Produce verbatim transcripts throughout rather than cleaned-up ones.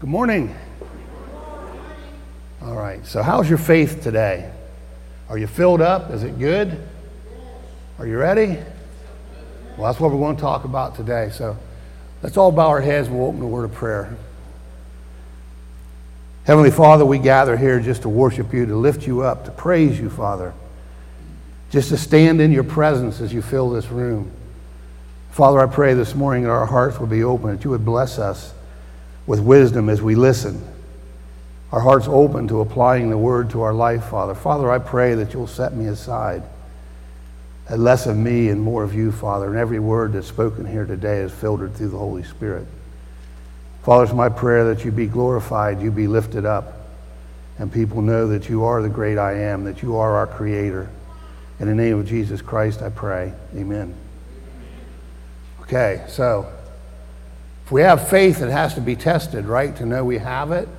Good morning. All right, so how's your faith today? Are you filled up? Is it good? Are you ready? Well, that's what we're going to talk about today. So let's all bow our heads and we'll open the word of prayer. Heavenly Father, we gather here just to worship you, to lift you up, to praise you, Father. Just to stand in your presence as you fill this room. Father, I pray this morning that our hearts would be open, that you would bless us with wisdom as we listen. Our hearts open to applying the word to our life, Father. Father, I pray that you'll set me aside. That less of me and more of you, Father. And every word that's spoken here today is filtered through the Holy Spirit. Father, it's my prayer that you be glorified, you be lifted up, and people know that you are the great I am, that you are our Creator. In the name of Jesus Christ, I pray. Amen. Okay, so if we have faith, it has to be tested, right, to know we have it.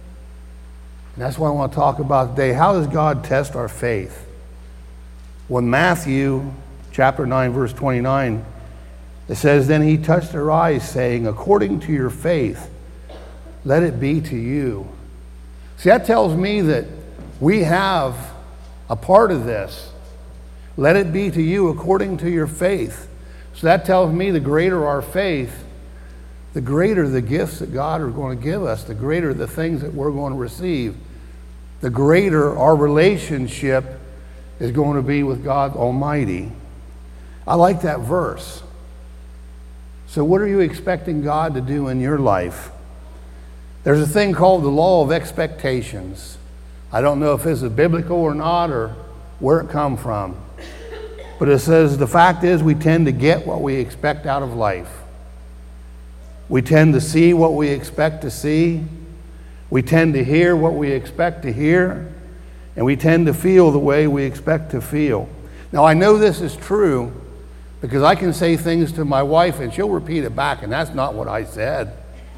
And that's what I want to talk about today. How does God test our faith? Well, in Matthew chapter nine, verse twenty-nine, it says, "Then he touched her eyes, saying, according to your faith, let it be to you." See, that tells me that we have a part of this. Let it be to you according to your faith. So that tells me the greater our faith, the greater the gifts that God is going to give us, the greater the things that we're going to receive, the greater our relationship is going to be with God Almighty. I like that verse. So what are you expecting God to do in your life? There's a thing called the law of expectations. I don't know if this is biblical or not or where it come from. But it says the fact is we tend to get what we expect out of life. We tend to see what we expect to see. We tend to hear what we expect to hear. And we tend to feel the way we expect to feel. Now, I know this is true because I can say things to my wife and she'll repeat it back, and that's not what I said.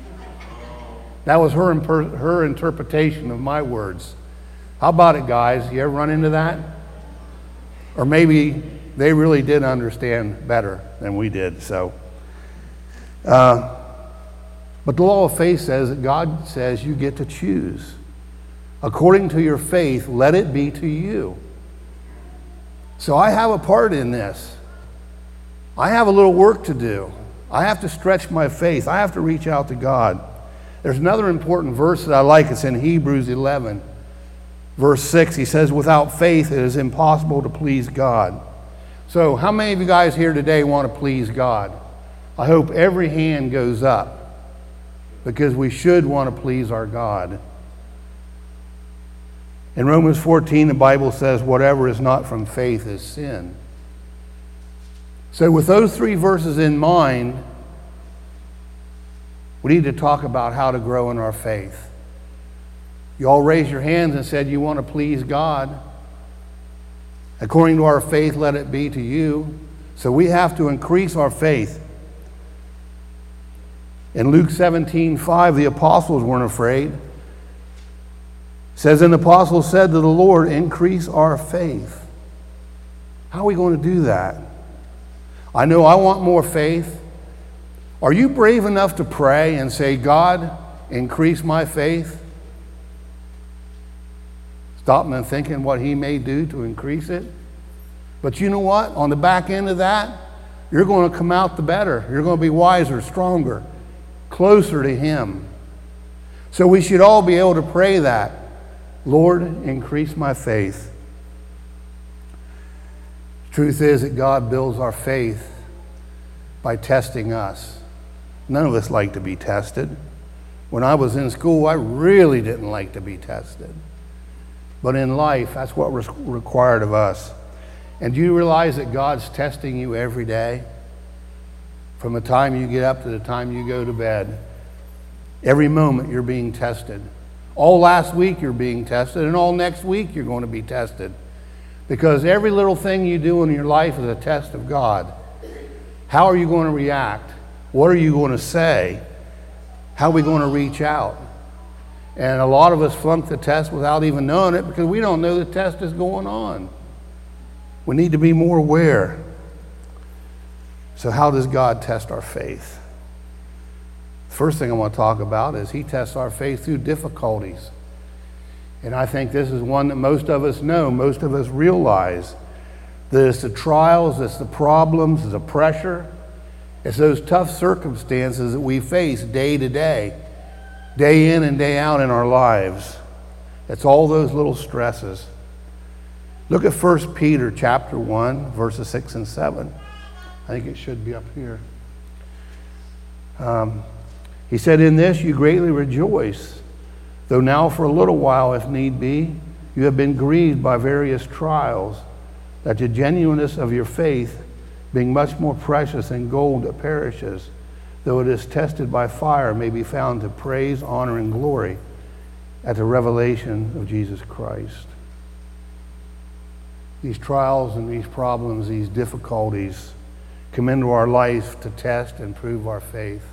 That was her, imper- her interpretation of my words. How about it, guys? You ever run into that? Or maybe they really did understand better than we did. So, uh, but the law of faith says that God says you get to choose. According to your faith, let it be to you. So I have a part in this. I have a little work to do. I have to stretch my faith. I have to reach out to God. There's another important verse that I like. It's in Hebrews eleven, verse six. He says, without faith, it is impossible to please God. So how many of you guys here today want to please God? I hope every hand goes up, because we should want to please our God. In Romans fourteen, the Bible says, whatever is not from faith is sin. So with those three verses in mind, we need to talk about how to grow in our faith. You all raised your hands and said you want to please God. According to our faith, let it be to you. So we have to increase our faith. In Luke seventeen five, the apostles weren't afraid. It says, and the apostles said to the Lord, increase our faith. How are we going to do that? I know I want more faith. Are you brave enough to pray and say, God, increase my faith? Stop and thinking what he may do to increase it. But you know what? On the back end of that, you're going to come out the better. You're going to be wiser, stronger, closer to him. So we should all be able to pray that. Lord, increase my faith. Truth is that God builds our faith by testing us. None of us like to be tested. When I was in school, I really didn't like to be tested. But in life, that's what was required of us. And do you realize that God's testing you every day? From the time you get up to the time you go to bed. Every moment you're being tested. All last week you're being tested, and all next week you're going to be tested. Because every little thing you do in your life is a test of God. How are you going to react? What are you going to say? How are we going to reach out? And a lot of us flunk the test without even knowing it because we don't know the test is going on. We need to be more aware. So how does God test our faith? First thing I want to talk about is he tests our faith through difficulties. And I think this is one that most of us know, most of us realize, that it's the trials, it's the problems, it's the pressure, it's those tough circumstances that we face day to day, day in and day out in our lives. It's all those little stresses. Look at First Peter chapter one, verses six and seven. I think it should be up here. Um, he said, "In this you greatly rejoice, though now for a little while, if need be, you have been grieved by various trials, that the genuineness of your faith, being much more precious than gold that perishes, though it is tested by fire, may be found to praise, honor, and glory at the revelation of Jesus Christ." These trials and these problems, these difficulties come into our life to test and prove our faith.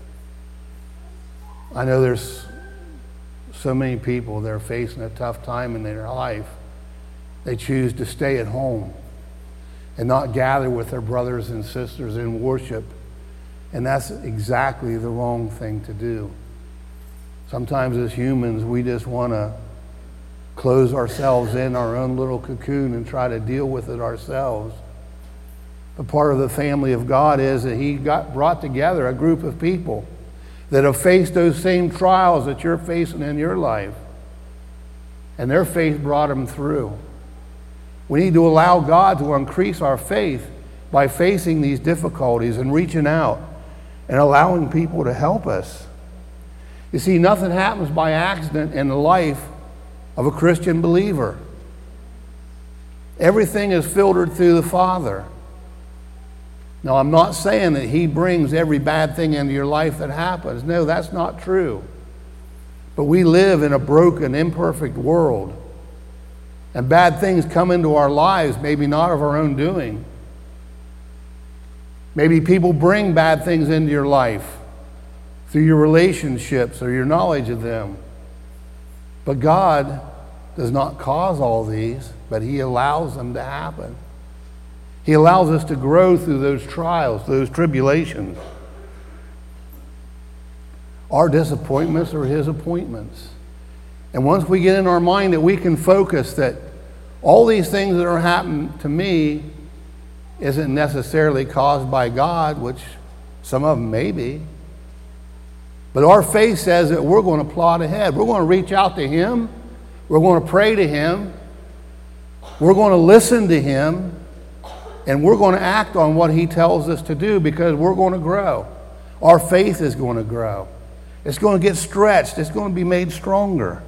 I know there's so many people that are facing a tough time in their life. They choose to stay at home and not gather with their brothers and sisters in worship. And that's exactly the wrong thing to do. Sometimes as humans, we just want to close ourselves in our own little cocoon and try to deal with it ourselves. But part of the family of God is that he got brought together a group of people that have faced those same trials that you're facing in your life. And their faith brought them through. We need to allow God to increase our faith by facing these difficulties and reaching out and allowing people to help us. You see, nothing happens by accident in the life of a Christian believer. Everything is filtered through the Father. Now, I'm not saying that he brings every bad thing into your life that happens. No, that's not true. But we live in a broken, imperfect world. And bad things come into our lives, maybe not of our own doing. Maybe people bring bad things into your life through your relationships or your knowledge of them. But God does not cause all these, but he allows them to happen. He allows us to grow through those trials, those tribulations. Our disappointments are his appointments. And once we get in our mind that we can focus that all these things that are happening to me isn't necessarily caused by God, which some of them may be. But our faith says that we're going to plot ahead. We're going to reach out to him. We're going to pray to him. We're going to listen to him. And we're going to act on what he tells us to do because we're going to grow. Our faith is going to grow. It's going to get stretched. It's going to be made stronger.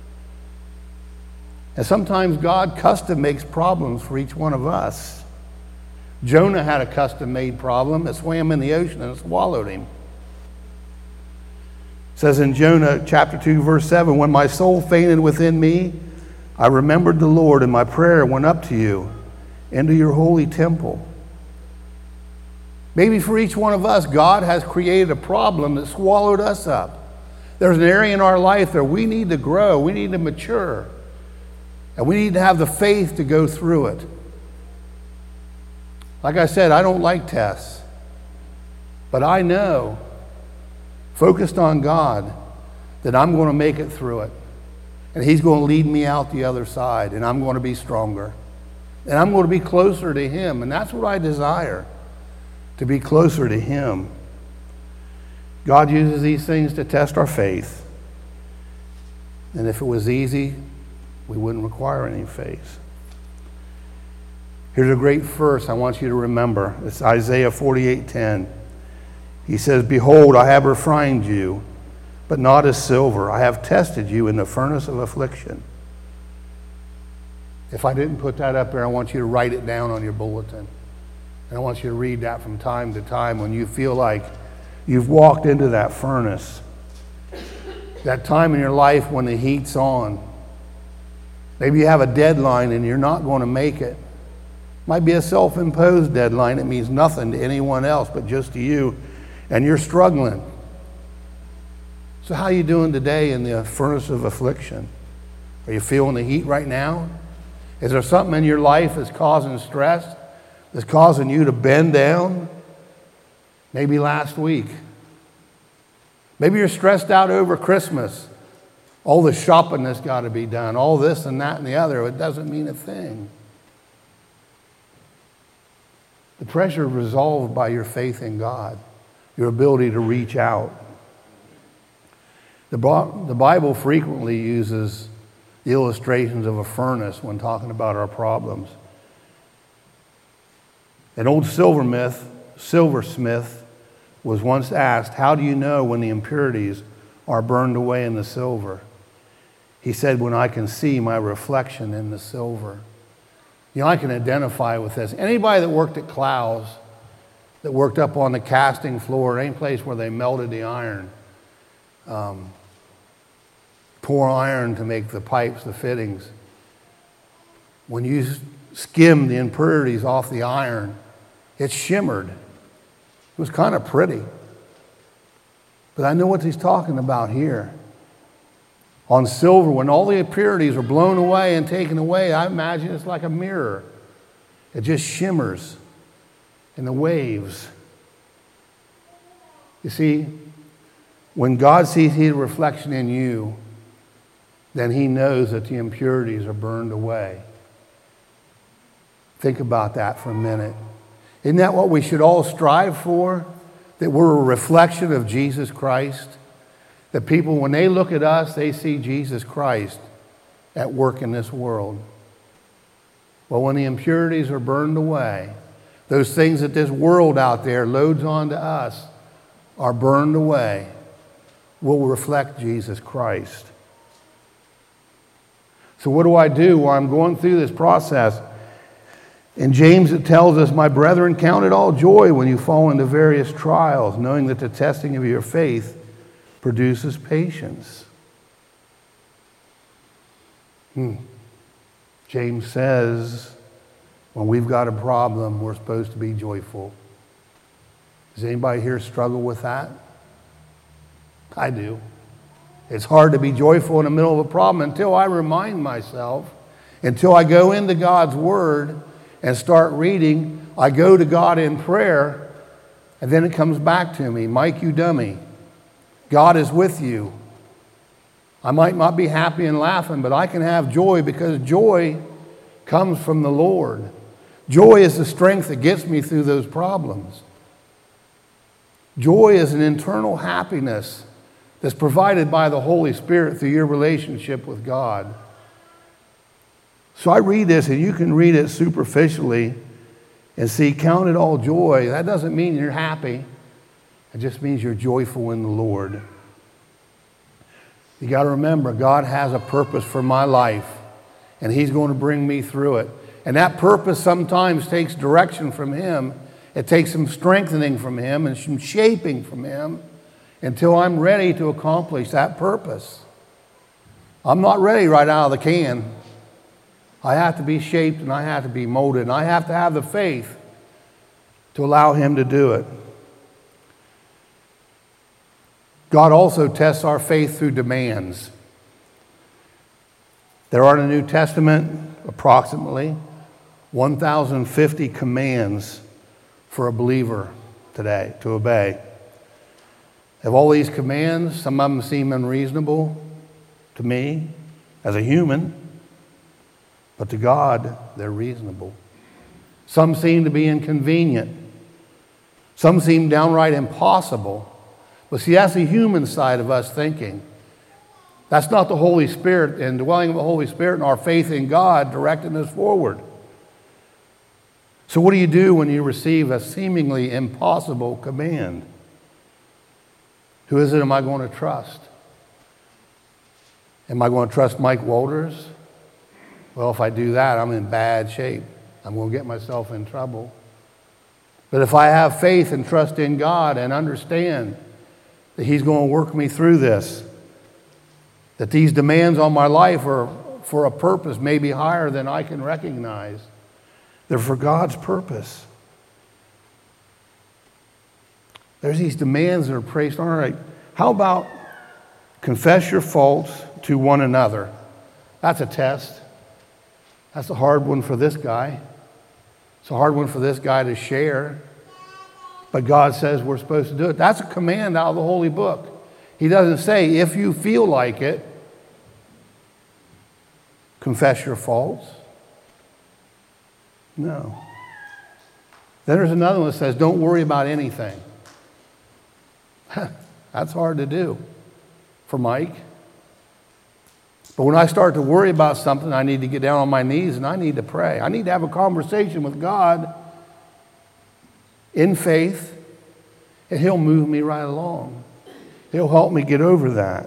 And sometimes God custom makes problems for each one of us. Jonah had a custom-made problem that swam in the ocean and it swallowed him. It says in Jonah chapter two, verse seven, "When my soul fainted within me, I remembered the Lord, and my prayer went up to you into your holy temple." Maybe for each one of us, God has created a problem that swallowed us up. There's an area in our life that we need to grow, we need to mature, and we need to have the faith to go through it. Like I said, I don't like tests, but I know, focused on God, that I'm going to make it through it. And he's going to lead me out the other side, and I'm going to be stronger. And I'm going to be closer to him, and that's what I desire, to be closer to him. God uses these things to test our faith. And if it was easy, we wouldn't require any faith. Here's a great verse I want you to remember. It's Isaiah forty-eight ten. He says, "Behold, I have refined you, but not as silver. I have tested you in the furnace of affliction." If I didn't put that up there, I want you to write it down on your bulletin. And I want you to read that from time to time when you feel like you've walked into that furnace. That time in your life when the heat's on. Maybe you have a deadline and you're not going to make it. Might be a self-imposed deadline. It means nothing to anyone else but just to you. And you're struggling. So how are you doing today in the furnace of affliction? Are you feeling the heat right now? Is there something in your life that's causing stress, that's causing you to bend down? Maybe last week. Maybe you're stressed out over Christmas. All the shopping that's got to be done, all this and that and the other. It doesn't mean a thing. The pressure is resolved by your faith in God, your ability to reach out. The, the Bible frequently uses the illustrations of a furnace when talking about our problems. An old silversmith, silversmith was once asked, how do you know when the impurities are burned away in the silver? He said, when I can see my reflection in the silver. You know, I can identify with this. Anybody that worked at Clowes, that worked up on the casting floor, any place where they melted the iron, um, pour iron to make the pipes, the fittings. When you skim the impurities off the iron, it shimmered. It was kind of pretty. But I know what he's talking about here. On silver, when all the impurities are blown away and taken away, I imagine it's like a mirror. It just shimmers in the waves. You see, when God sees his reflection in you, then he knows that the impurities are burned away. Think about that for a minute. Isn't that what we should all strive for? That we're a reflection of Jesus Christ? That people, when they look at us, they see Jesus Christ at work in this world. Well, when the impurities are burned away, those things that this world out there loads onto us are burned away, we'll reflect Jesus Christ. So what do I do while I'm going through this process? In James it tells us, my brethren, count it all joy when you fall into various trials, knowing that the testing of your faith produces patience. Hmm. James says, when we've got a problem, we're supposed to be joyful. Does anybody here struggle with that? I do. It's hard to be joyful in the middle of a problem until I remind myself, until I go into God's Word and start reading. I go to God in prayer, and then it comes back to me. Mike, you dummy. God is with you. I might not be happy and laughing, but I can have joy because joy comes from the Lord. Joy is the strength that gets me through those problems. Joy is an internal happiness that's provided by the Holy Spirit through your relationship with God. So I read this, and you can read it superficially and see, count it all joy. That doesn't mean you're happy. It just means you're joyful in the Lord. You got to remember, God has a purpose for my life, and he's going to bring me through it. And that purpose sometimes takes direction from him. It takes some strengthening from him and some shaping from him until I'm ready to accomplish that purpose. I'm not ready right out of the can. I have to be shaped and I have to be molded, and I have to have the faith to allow him to do it. God also tests our faith through demands. There are in the New Testament approximately one thousand fifty commands for a believer today to obey. Of all these commands, some of them seem unreasonable to me as a human, but to God, they're reasonable. Some seem to be inconvenient. Some seem downright impossible. But see, that's the human side of us thinking. That's not the Holy Spirit and dwelling of the Holy Spirit and our faith in God directing us forward. So what do you do when you receive a seemingly impossible command? Who is it am I going to trust? Am I going to trust Mike Walters? Well, if I do that, I'm in bad shape. I'm going to get myself in trouble. But if I have faith and trust in God and understand that he's going to work me through this, that these demands on my life are for a purpose maybe higher than I can recognize. They're for God's purpose. There's these demands that are placed. All right, how about confess your faults to one another? That's a test. That's a hard one for this guy. It's a hard one for this guy to share. But God says we're supposed to do it. That's a command out of the Holy Book. He doesn't say, if you feel like it, confess your faults. No. Then there's another one that says, don't worry about anything. That's hard to do for Mike. But when I start to worry about something, I need to get down on my knees and I need to pray. I need to have a conversation with God in faith, and He'll move me right along. He'll help me get over that.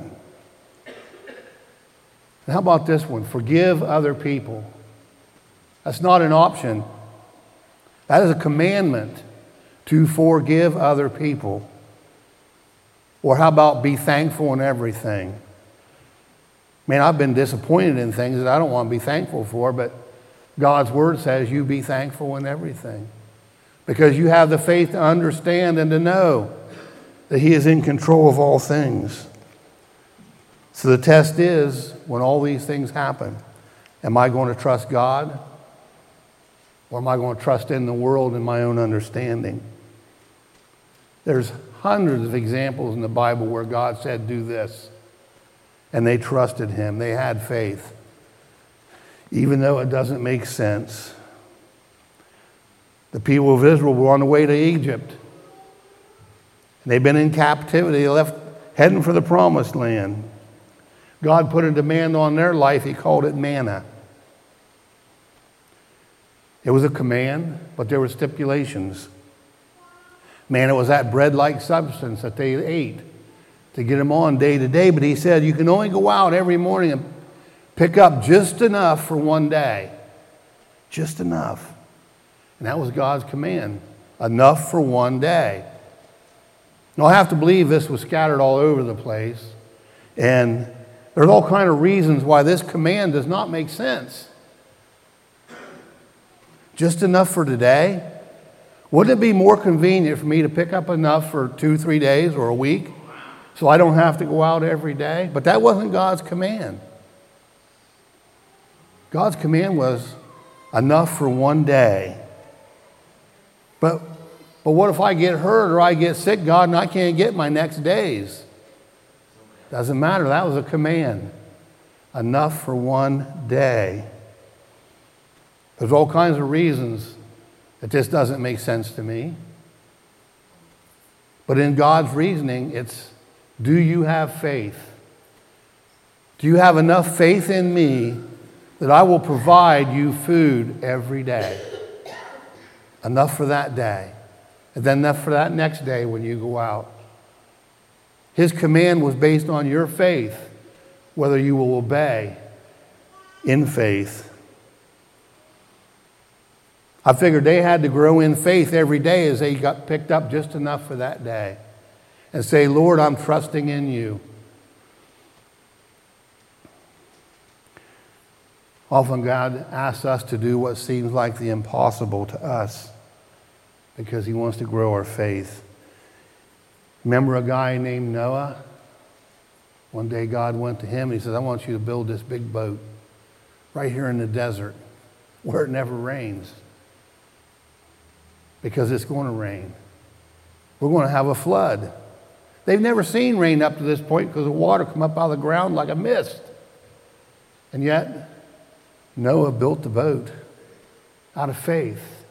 And how about this one? Forgive other people. That's not an option. That is a commandment to forgive other people. Or how about be thankful in everything? Man, I've been disappointed in things that I don't want to be thankful for, but God's Word says you be thankful in everything. Because you have the faith to understand and to know that He is in control of all things. So the test is, when all these things happen, am I going to trust God? Or am I going to trust in the world and my own understanding? There's hundreds of examples in the Bible where God said, do this. And they trusted Him. They had faith. Even though it doesn't make sense. The people of Israel were on the way to Egypt. They've been in captivity. They left heading for the promised land. God put a demand on their life. He called it manna. It was a command, but there were stipulations. Manna was that bread-like substance that they ate to get them on day to day. But He said, you can only go out every morning and pick up just enough for one day. Just enough. And that was God's command. Enough for one day. Now, I have to believe this was scattered all over the place. And there's all kinds of reasons why this command does not make sense. Just enough for today? Wouldn't it be more convenient for me to pick up enough for two, three days or a week so I don't have to go out every day? But that wasn't God's command. God's command was enough for one day. But, but what if I get hurt or I get sick, God, and I can't get my next days? Doesn't matter. That was a command. Enough for one day. There's all kinds of reasons that this doesn't make sense to me. But in God's reasoning, it's, do you have faith? Do you have enough faith in me that I will provide you food every day? Enough for that day. And then enough for that next day when you go out. His command was based on your faith, whether you will obey in faith. I figured they had to grow in faith every day as they got picked up just enough for that day. And say, Lord, I'm trusting in you. Often God asks us to do what seems like the impossible to us because He wants to grow our faith. Remember a guy named Noah? One day God went to him and He says, I want you to build this big boat right here in the desert where it never rains. Because it's going to rain. We're going to have a flood. They've never seen rain up to this point because the water come up out of the ground like a mist. And yet, Noah built the boat out of faith.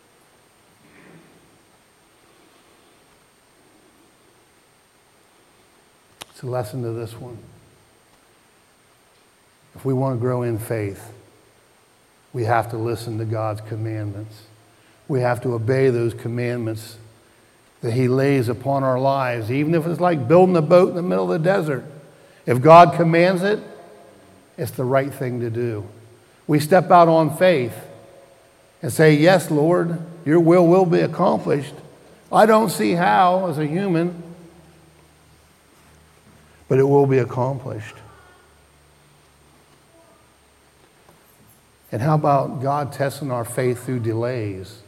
It's a lesson to this one. If we want to grow in faith, we have to listen to God's commandments. We have to obey those commandments that He lays upon our lives, even if it's like building a boat in the middle of the desert. If God commands it, it's the right thing to do. We step out on faith and say, yes, Lord, your will will be accomplished. I don't see how as a human, but it will be accomplished. And how about God testing our faith through delays?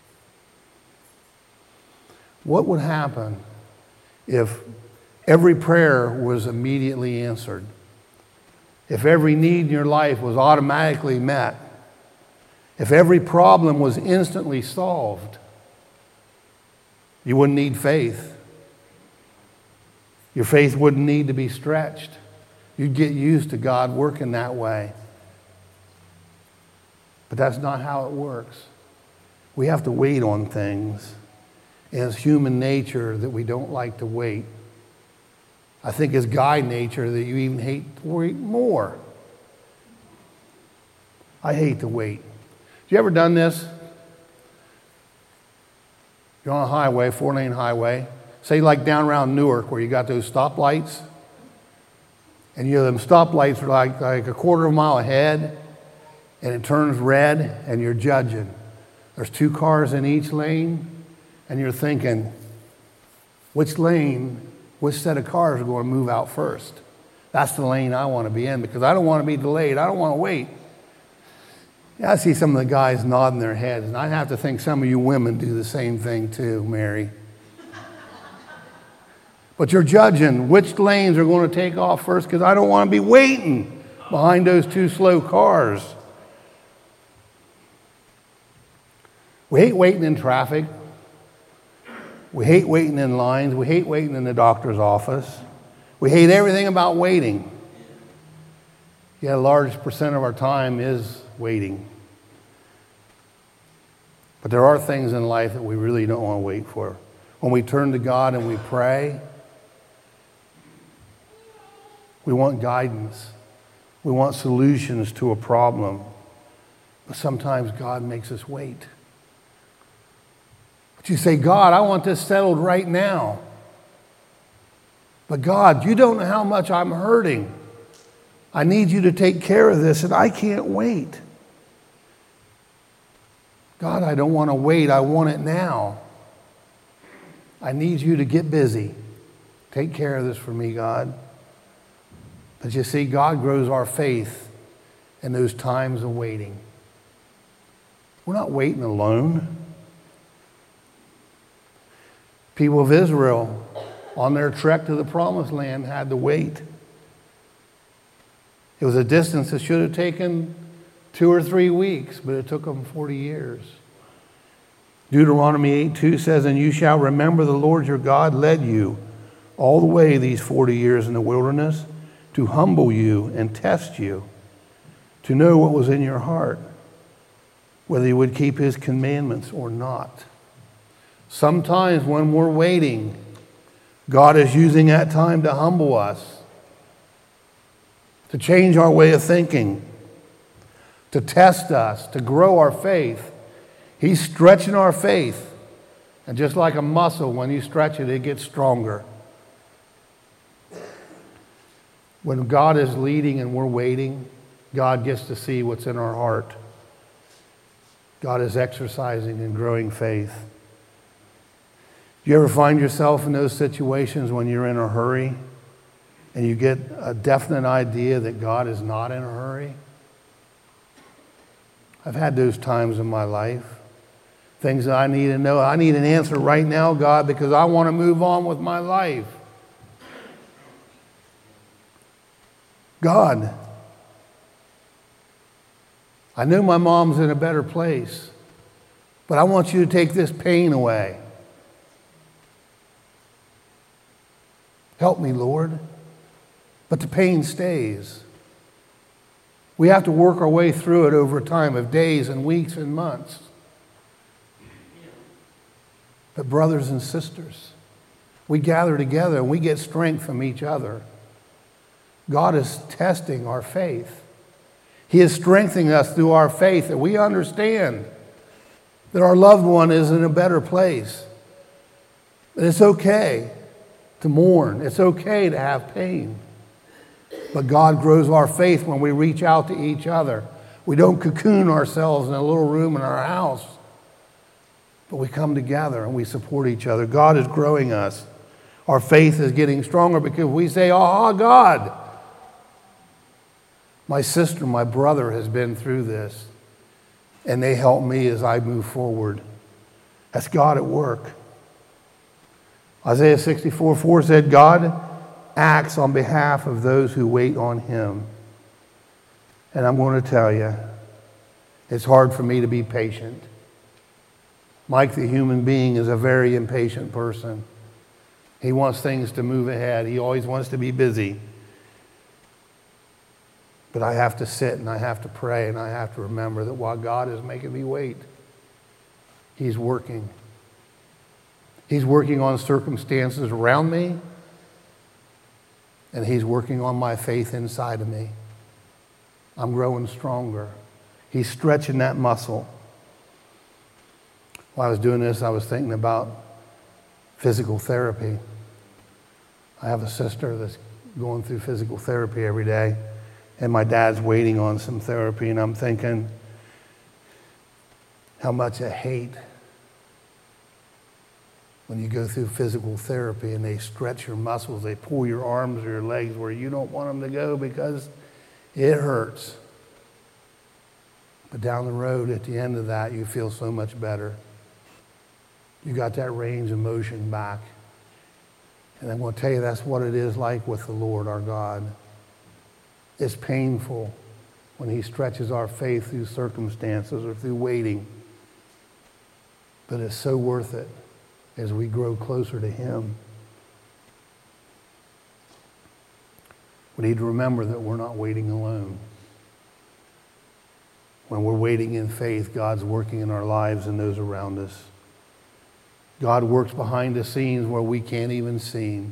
What would happen if every prayer was immediately answered? If every need in your life was automatically met? If every problem was instantly solved? You wouldn't need faith. Your faith wouldn't need to be stretched. You'd get used to God working that way. But that's not how it works. We have to wait on things. And it's human nature that we don't like to wait. I think it's God nature that you even hate to wait more. I hate to wait. Have you ever done this? You're on a highway, four-lane highway. Say like down around Newark where you got those stoplights. And you know them stoplights are like, like a quarter of a mile ahead. And it turns red and you're judging. There's two cars in each lane. And you're thinking, which lane, which set of cars are going to move out first? That's the lane I want to be in because I don't want to be delayed. I don't want to wait. Yeah, I see some of the guys nodding their heads, and I have to think some of you women do the same thing too, Mary. But you're judging which lanes are going to take off first because I don't want to be waiting behind those two slow cars. We hate waiting in traffic. We hate waiting in lines. We hate waiting in the doctor's office. We hate everything about waiting. Yet a large percent of our time is waiting. But there are things in life that we really don't want to wait for. When we turn to God and we pray, we want guidance. We want solutions to a problem. But sometimes God makes us wait. But you say, God, I want this settled right now. But God, you don't know how much I'm hurting. I need you to take care of this, and I can't wait. God, I don't want to wait. I want it now. I need you to get busy. Take care of this for me, God. But you see, God grows our faith in those times of waiting. We're not waiting alone. People of Israel, on their trek to the Promised Land, had to wait. It was a distance that should have taken two or three weeks, but it took them forty years. Deuteronomy eight two says, and you shall remember the Lord your God led you all the way these forty years in the wilderness to humble you and test you, to know what was in your heart, whether you would keep his commandments or not. Sometimes when we're waiting, God is using that time to humble us, to change our way of thinking, to test us, to grow our faith. He's stretching our faith. And just like a muscle, when you stretch it, it gets stronger. When God is leading and we're waiting, God gets to see what's in our heart. God is exercising and growing faith. Do you ever find yourself in those situations when you're in a hurry and you get a definite idea that God is not in a hurry? I've had those times in my life. Things that I need to know. I need an answer right now, God, because I want to move on with my life. God, I know my mom's in a better place, but I want you to take this pain away. Help me, Lord. But the pain stays. We have to work our way through it over time of days and weeks and months. But brothers and sisters, we gather together and we get strength from each other. God is testing our faith. He is strengthening us through our faith that we understand that our loved one is in a better place. That it's okay to mourn. It's okay to have pain. But God grows our faith when we reach out to each other. We don't cocoon ourselves in a little room in our house, but we come together and we support each other. God is growing us. Our faith is getting stronger because we say, oh, God, my sister, my brother has been through this, and they help me as I move forward. That's God at work. Isaiah sixty-four four said, God acts on behalf of those who wait on him. And I'm going to tell you, it's hard for me to be patient. Mike, the human being, is a very impatient person. He wants things to move ahead. He always wants to be busy. But I have to sit and I have to pray and I have to remember that while God is making me wait, He's working. He's working on circumstances around me, and He's working on my faith inside of me. I'm growing stronger. He's stretching that muscle. While I was doing this, I was thinking about physical therapy. I have a sister that's going through physical therapy every day, and my dad's waiting on some therapy, and I'm thinking how much I hate when you go through physical therapy and they stretch your muscles, they pull your arms or your legs where you don't want them to go because it hurts. But down the road, at the end of that, you feel so much better. You got that range of motion back. And I'm going to tell you that's what it is like with the Lord our God. It's painful when He stretches our faith through circumstances or through waiting. But it's so worth it as we grow closer to Him. We need to remember that we're not waiting alone. When we're waiting in faith, God's working in our lives and those around us. God works behind the scenes where we can't even see Him.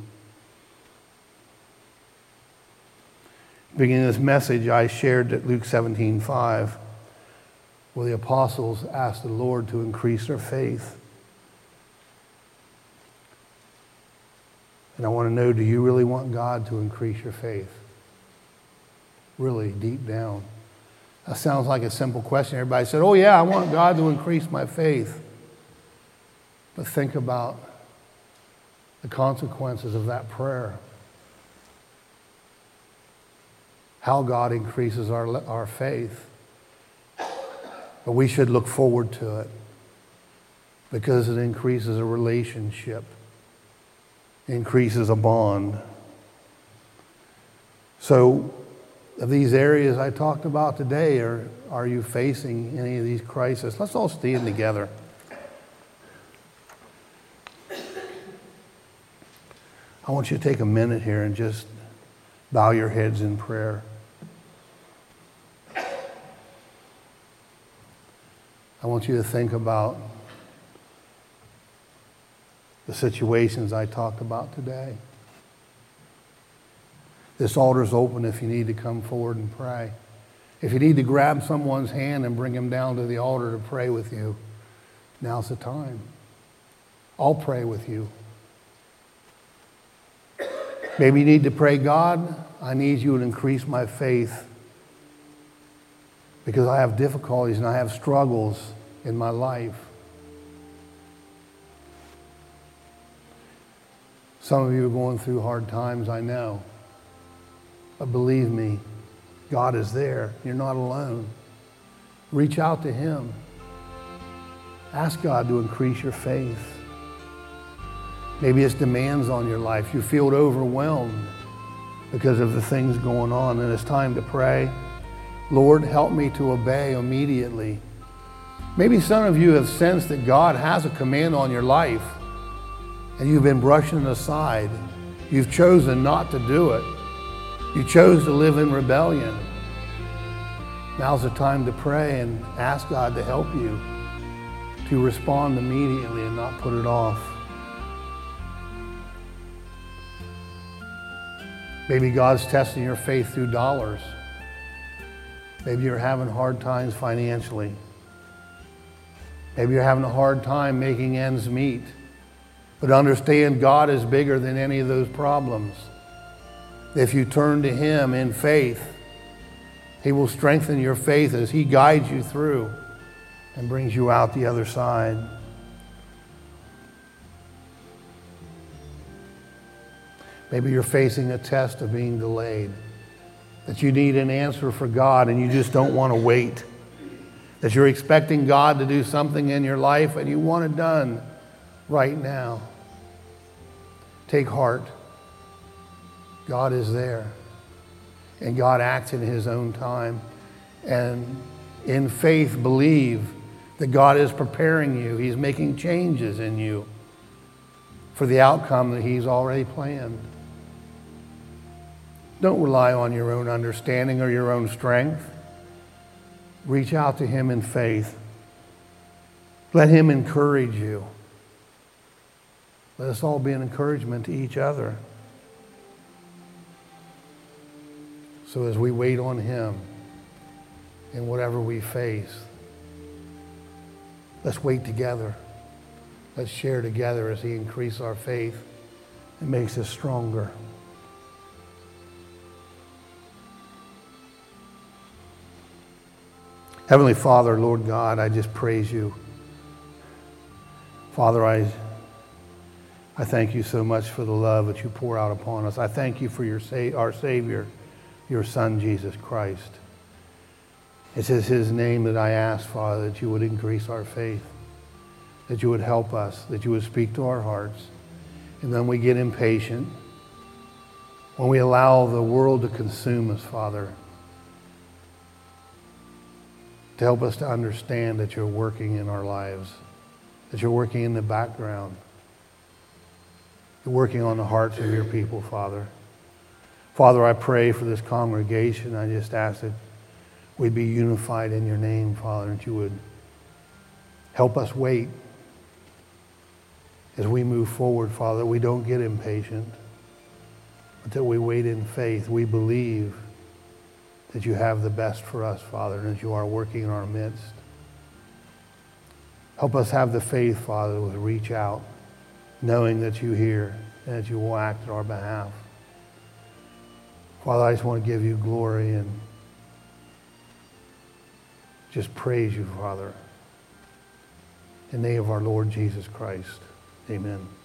Beginning this message, I shared that Luke seventeen five, where the apostles asked the Lord to increase their faith. And I want to know, do you really want God to increase your faith? Really, deep down. That sounds like a simple question. Everybody said, oh yeah, I want God to increase my faith. But think about the consequences of that prayer. How God increases our, our faith. But we should look forward to it because it increases a relationship, increases a bond. So, of these areas I talked about today, are, are you facing any of these crises? Let's all stand together. I want you to take a minute here and just bow your heads in prayer. I want you to think about the situations I talked about today. This altar's open if you need to come forward and pray. If you need to grab someone's hand and bring them down to the altar to pray with you, now's the time. I'll pray with you. Maybe you need to pray, God, I need you to increase my faith because I have difficulties and I have struggles in my life. Some of you are going through hard times, I know. But believe me, God is there. You're not alone. Reach out to Him. Ask God to increase your faith. Maybe it's demands on your life. You feel overwhelmed because of the things going on, and it's time to pray. Lord, help me to obey immediately. Maybe some of you have sensed that God has a command on your life, and you've been brushing it aside. You've chosen not to do it. You chose to live in rebellion. Now's the time to pray and ask God to help you to respond immediately and not put it off. Maybe God's testing your faith through dollars. Maybe you're having hard times financially. Maybe you're having a hard time making ends meet. But understand God is bigger than any of those problems. If you turn to Him in faith, He will strengthen your faith as He guides you through and brings you out the other side. Maybe you're facing a test of being delayed, that you need an answer for God and you just don't want to wait, that you're expecting God to do something in your life and you want it done right now. Take heart. God is there, and God acts in His own time. And in faith, believe that God is preparing you. He's making changes in you. for the outcome that he's already planned. Don't rely on your own understanding or your own strength. Reach out to him in faith. Let him encourage you. Let us all be an encouragement to each other. So as we wait on him in whatever we face, let's wait together. Let's share together as he increases our faith and makes us stronger. Heavenly Father, Lord God, I just praise you. Father, I, I thank you so much for the love that you pour out upon us. I thank you for your our Savior, your Son, Jesus Christ. It's in his name that I ask, Father, that you would increase our faith, that you would help us, that you would speak to our hearts. And then we get impatient, when we allow the world to consume us, Father, to help us to understand that you're working in our lives, that you're working in the background. You're working on the hearts of your people, Father. Father, I pray for this congregation. I just ask that we'd be unified in your name, Father, that you would help us wait as we move forward, Father, that we don't get impatient, but that we wait in faith. We believe that you have the best for us, Father, and that you are working in our midst. Help us have the faith, Father, to reach out, knowing that you hear and that you will act on our behalf. Father, I just want to give you glory and just praise you, Father. In the name of our Lord Jesus Christ, amen.